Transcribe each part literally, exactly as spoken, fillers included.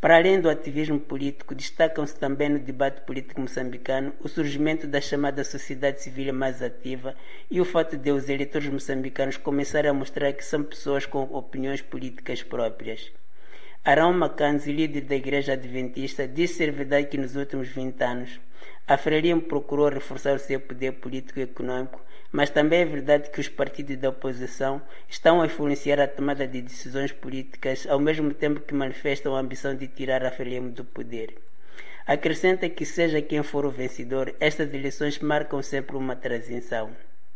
Para além do ativismo político, destacam-se também no debate político moçambicano o surgimento da chamada sociedade civil mais ativa e o fato de os eleitores moçambicanos começarem a mostrar que são pessoas com opiniões políticas próprias. Arão Mackenzie, líder da Igreja Adventista, disse ser verdade que nos últimos vinte anos a Frelimo procurou reforçar o seu poder político e econômico, mas também é verdade que os partidos da oposição estão a influenciar a tomada de decisões políticas ao mesmo tempo que manifestam a ambição de tirar a Frelimo do poder. Acrescenta que seja quem for o vencedor, estas eleições marcam sempre uma transição.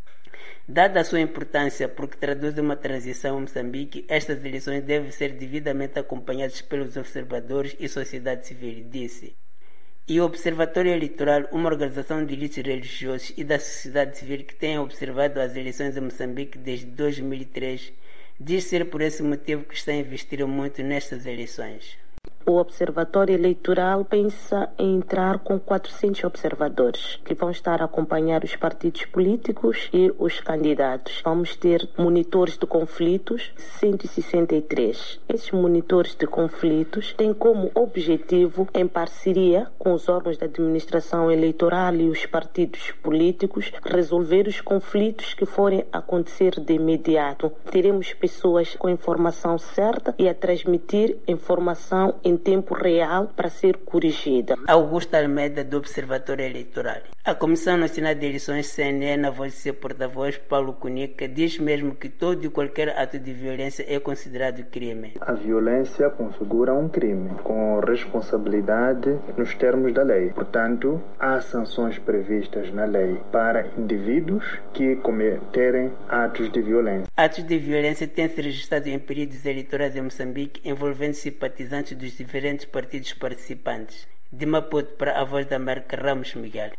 Dada a sua importância porque traduzem uma transição em Moçambique, estas eleições devem ser devidamente acompanhadas pelos observadores e sociedade civil, disse. E o Observatório Eleitoral, uma organização de líderes religiosos e da sociedade civil que tem observado as eleições em Moçambique desde dois mil e três, diz ser por esse motivo que está a investir muito nestas eleições. O Observatório Eleitoral pensa em entrar com quatrocentos observadores que vão estar a acompanhar os partidos políticos e os candidatos. Vamos ter monitores de conflitos, cento e sessenta e três. Esses monitores de conflitos têm como objetivo, em parceria com os órgãos da administração eleitoral e os partidos políticos, resolver os conflitos que forem acontecer de imediato. Teremos pessoas com informação certa e a transmitir informação em tempo real para ser corrigida. Augusto Almeida, do Observatório Eleitoral. A Comissão Nacional de Eleições, C N E, na voz de seu porta-voz, Paulo Cunica, diz mesmo que todo e qualquer ato de violência é considerado crime. A violência configura um crime, com responsabilidade nos termos da lei. Portanto, há sanções previstas na lei para indivíduos que cometerem atos de violência. Atos de violência têm-se registrado em períodos eleitorais em Moçambique, envolvendo simpatizantes dos diferentes partidos participantes. De Maputo para a Voz da América, Ramos Miguel.